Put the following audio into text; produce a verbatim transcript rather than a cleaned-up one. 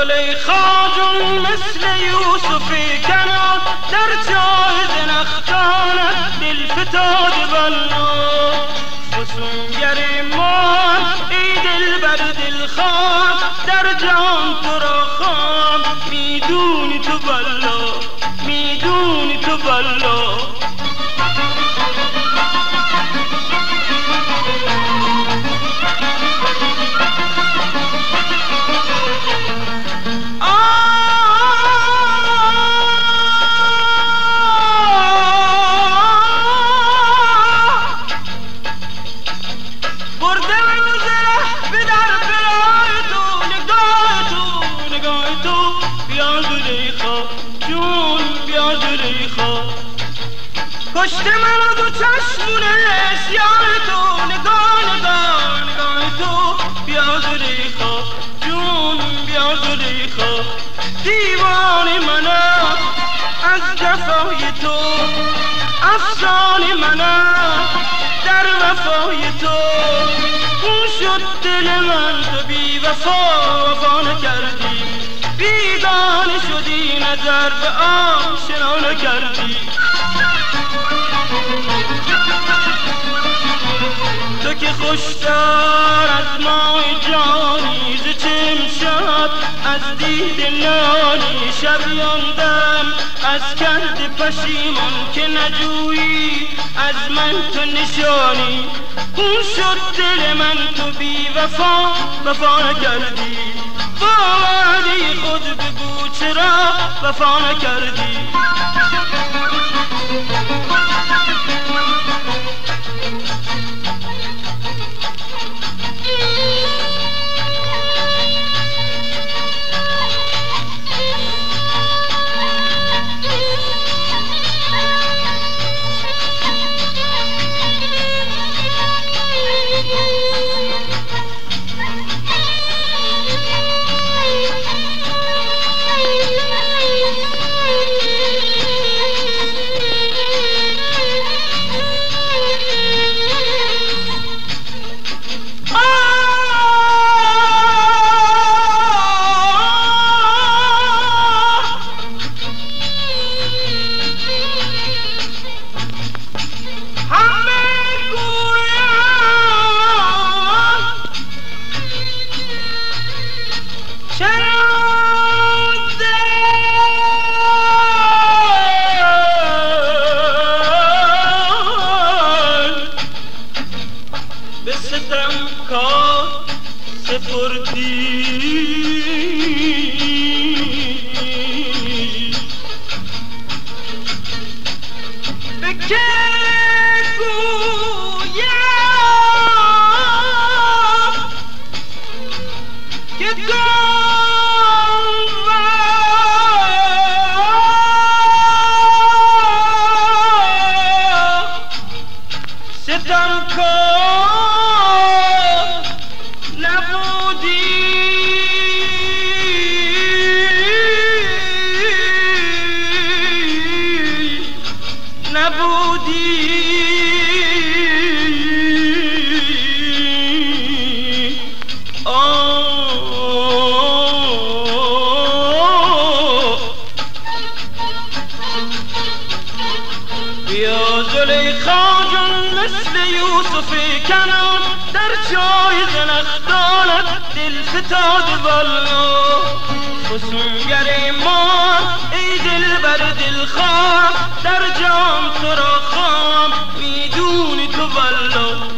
زلیخا جون مثل یوسفی کنار در جای زنخدانت دل فتاد بلا فسونگر ما ای دل بر دل خان در جان تو را خان میدونی تو بلا میدونی تو بلا کشته منو دو چشمونه سیاه تو نگاه نگاه نگاه تو بیا زلیخا جون بیا زلیخا دیوان منم از جفای تو افسانه منم در وفای تو خون شد دل من تو بی وفا وفا نکردی بیگانه شدی نظر به آشنا نکردی تو که خوشتر از ماه جانی ز چمشات از دید نانی شب یاندم از کرد پشیمان که نجویی از من تو نشانی خون شد دل من تو بی وفا وفا نکردی با وعده خود بگو چرا وفا نکردی به ستم کار سپردی به که گویم که ستم کار نبودی نبودی بیا زلیخا جون مثل یوسفی کنان در جای زنخدانت دل فتاد والا فسونگر ما ای دل بر دل خام در جام تو را خام میدونی تو والا